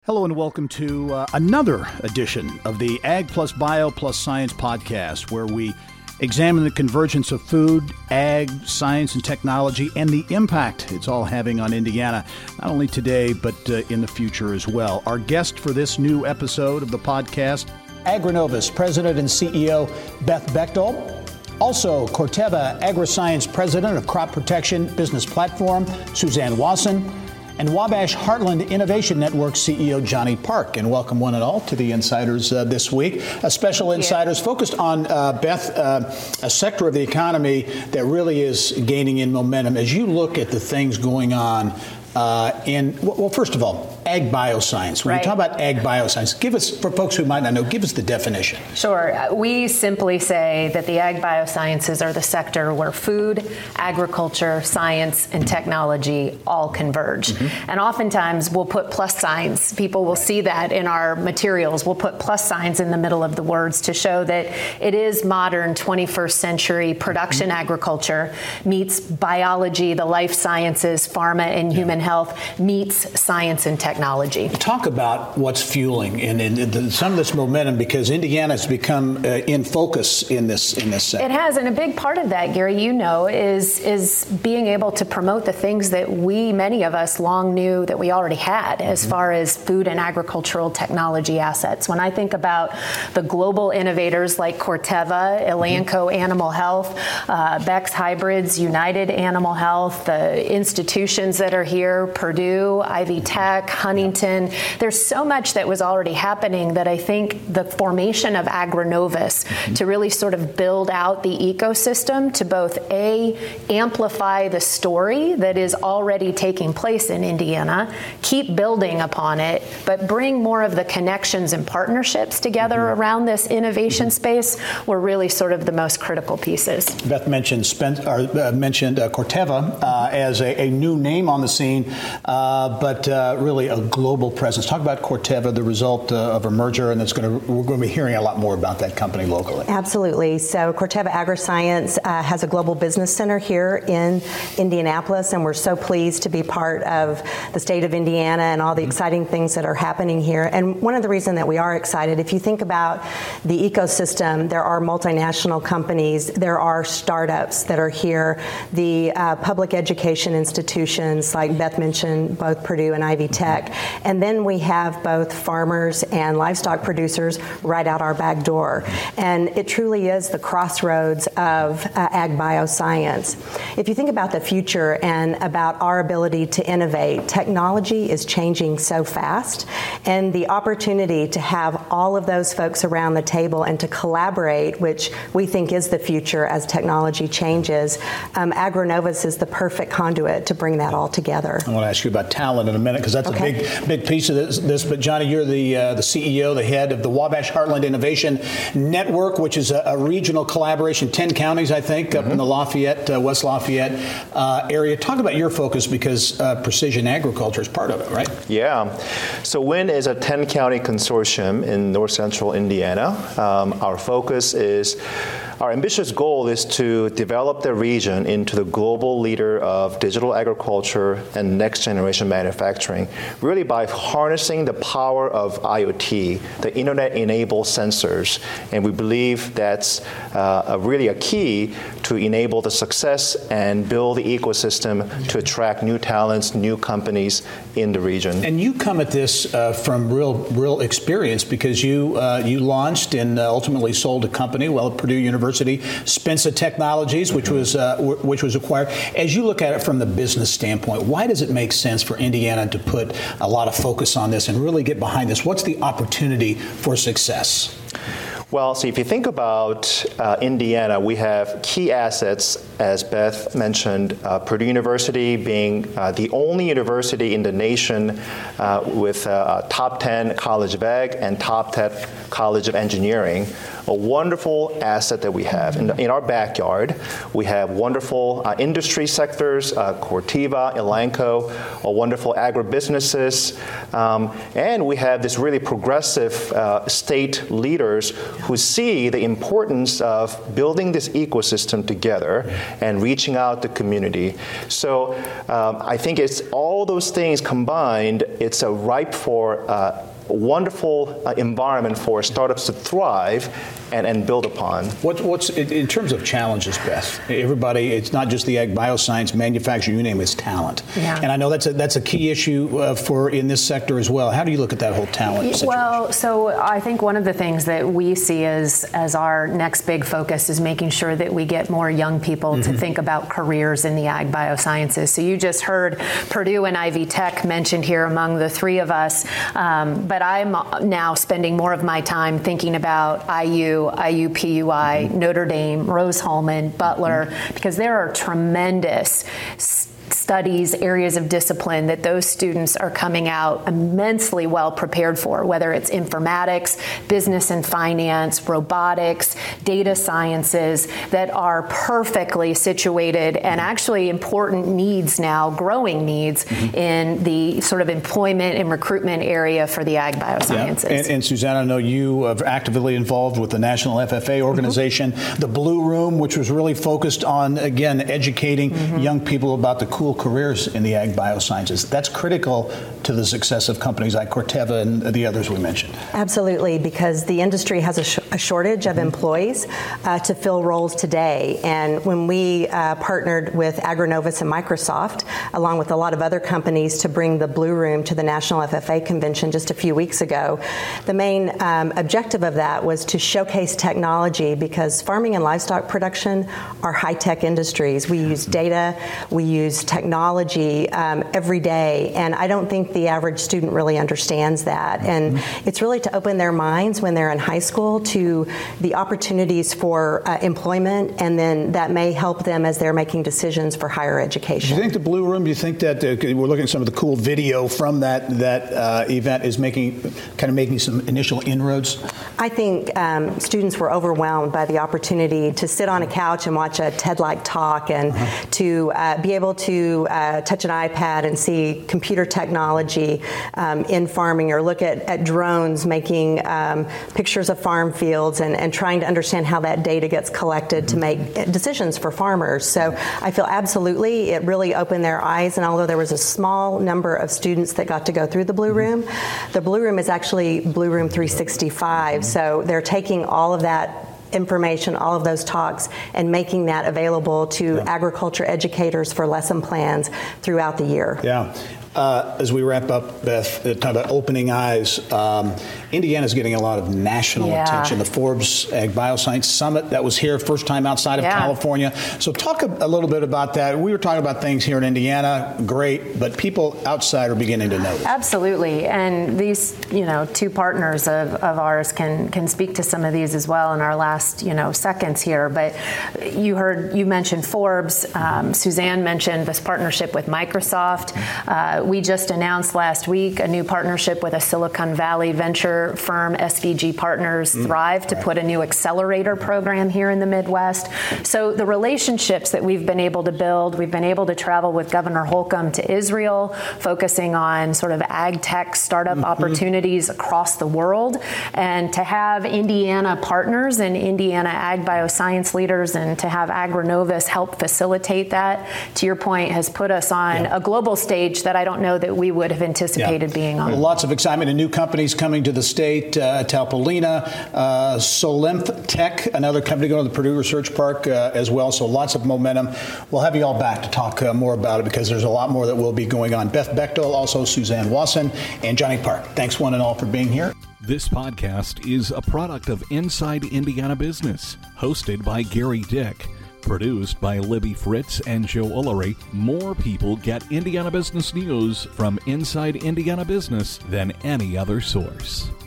Hello and welcome to another edition of the Ag Plus Bio Plus Science podcast, where we examine the convergence of food, ag, science, and technology, and the impact it's all having on Indiana, not only today, but in the future as well. Our guest for this new episode of the podcast, AgriNovus President and CEO Beth Bechtel. Also, Corteva Agriscience President of Crop Protection Business Platform, Suzanne Wasson. And Wabash Heartland Innovation Network CEO Johnny Park. And welcome one and all to the Insiders this week. Special Insiders focused on, Beth, a sector of the economy that really is gaining in momentum. As you look at the things going on first of all, ag bioscience. When you talk about ag bioscience, give us, for folks who might not know, give us the definition. Sure. We simply say that the ag biosciences are the sector where food, agriculture, science, and technology all converge. Mm-hmm. And oftentimes we'll put plus signs. People will see that in our materials. We'll put plus signs in the middle of the words to show that it is modern 21st century production agriculture meets biology, the life sciences, pharma, and human health meets science and technology. Talk about what's fueling in some of this momentum, because Indiana has become in focus in this sector. It has, and a big part of that, Gary, is being able to promote the things that many of us long knew that we already had as far as food and agricultural technology assets. When I think about the global innovators like Corteva, Elanco Animal Health, Beck's Hybrids, United Animal Health, the institutions that are here, Purdue, Ivy Tech, Huntington. There's so much that was already happening that I think the formation of AgriNovus to really sort of build out the ecosystem to both amplify the story that is already taking place in Indiana, keep building upon it, but bring more of the connections and partnerships together around this innovation space were really sort of the most critical pieces. Beth mentioned Corteva as a new name on the scene, but really a global presence. Talk about Corteva, the result of a merger, and we're going to be hearing a lot more about that company locally. Absolutely. So Corteva Agriscience has a global business center here in Indianapolis, and we're so pleased to be part of the state of Indiana and all the exciting things that are happening here. And one of the reasons that we are excited, if you think about the ecosystem, there are multinational companies, there are startups that are here, the public education institutions like Beth mentioned, both Purdue and Ivy Tech. And then we have both farmers and livestock producers right out our back door. And it truly is the crossroads of ag bioscience. If you think about the future and about our ability to innovate, technology is changing so fast. And the opportunity to have all of those folks around the table and to collaborate, which we think is the future as technology changes, AgriNovus is the perfect conduit to bring that all together. I want to ask you about talent in a minute, because that's a big piece of this. But Johnny, you're the CEO, the head of the Wabash Heartland Innovation Network, which is a regional collaboration, 10 counties, I think, up in the West Lafayette area. Talk about your focus, because precision agriculture is part of it, right? Yeah. So WIN is a 10-county consortium in north central Indiana. Our ambitious goal is to develop the region into the global leader of digital agriculture and next-generation manufacturing, really by harnessing the power of IoT, the internet-enabled sensors. And we believe that's really a key to enable the success and build the ecosystem to attract new talents, new companies in the region. And you come at this from real experience, because you launched and ultimately sold a company, at Purdue University, Spensa Technologies, which was acquired. As you look at it from the business standpoint, why does it make sense for Indiana to put a lot of focus on this and really get behind this? What's the opportunity for success? Well, so if you think about Indiana, we have key assets, as Beth mentioned, Purdue University being the only university in the nation with top 10 College of Ag and top 10 College of Engineering. A wonderful asset that we have. In our backyard, we have wonderful industry sectors, Corteva, Elanco, wonderful agribusinesses, and we have this really progressive state leaders who see the importance of building this ecosystem together and reaching out to community. So I think it's all those things combined, it's a ripe for wonderful environment for startups to thrive and build upon. What's in terms of challenges, Beth? Everybody, it's not just the ag bioscience, manufacturing, you name it, it's talent. Yeah. And I know that's a key issue for in this sector as well. How do you look at that whole talent situation? Well, so I think one of the things that we see as our next big focus is making sure that we get more young people to think about careers in the ag biosciences. So you just heard Purdue and Ivy Tech mentioned here among the three of us, but I'm now spending more of my time thinking about IU, IUPUI, Notre Dame, Rose-Hulman, Butler, because there are tremendous studies, areas of discipline that those students are coming out immensely well prepared for, whether it's informatics, business and finance, robotics, data sciences, that are perfectly situated and actually important needs now, growing needs in the sort of employment and recruitment area for the ag biosciences. Yeah. And Suzanne, I know you are actively involved with the National FFA organization, the Blue Room, which was really focused on, again, educating young people about the cool careers in the ag biosciences. That's critical to the success of companies like Corteva and the others we mentioned. Absolutely, because the industry has a shortage of employees to fill roles today. And when we partnered with Agronovus and Microsoft, along with a lot of other companies, to bring the Blue Room to the National FFA convention just a few weeks ago, the main objective of that was to showcase technology, because farming and livestock production are high-tech industries. We use data, we use technology every day, and I don't think the average student really understands that. And it's really to open their minds when they're in high school to the opportunities for employment, and then that may help them as they're making decisions for higher education. Do you think the Blue Room, do you think that we're looking at some of the cool video from that event is making some initial inroads? I think students were overwhelmed by the opportunity to sit on a couch and watch a TED-like talk, and to be able to touch an iPad and see computer technology in farming, or look at drones making pictures of farm fields, and trying to understand how that data gets collected to make decisions for farmers. So I feel absolutely it really opened their eyes, and although there was a small number of students that got to go through the Blue Room is actually Blue Room 365. So they're taking all of that information, all of those talks, and making that available to agriculture educators for lesson plans throughout the year. Yeah. As we wrap up, Beth, talking about opening eyes, Indiana's getting a lot of national attention. The Forbes Ag Bioscience Summit that was here, first time outside of California. So talk a little bit about that. We were talking about things here in Indiana, great, but people outside are beginning to notice. Absolutely, and these two partners of ours can speak to some of these as well in our last seconds here. But you mentioned Forbes. Suzanne mentioned this partnership with Microsoft. We just announced last week a new partnership with a Silicon Valley venture firm, SVG Partners, Thrive, to put a new accelerator program here in the Midwest. So the relationships that we've been able to build, we've been able to travel with Governor Holcomb to Israel, focusing on sort of ag tech startup opportunities across the world, and to have Indiana partners and Indiana ag bioscience leaders, and to have Agronovus help facilitate that, to your point, has put us on a global stage that I don't know that we would have anticipated being on. Lots of excitement and new companies coming to the state. Talpolina, Solymph Tech, another company going to the Purdue Research Park as well. So lots of momentum. We'll have you all back to talk more about it, because there's a lot more that will be going on. Beth Bechtel, also Suzanne Wasson, and Johnny Park. Thanks one and all for being here. This podcast is a product of Inside Indiana Business, hosted by Gary Dick. Produced by Libby Fritz and Joe Ullery. More people get Indiana business news from Inside Indiana Business than any other source.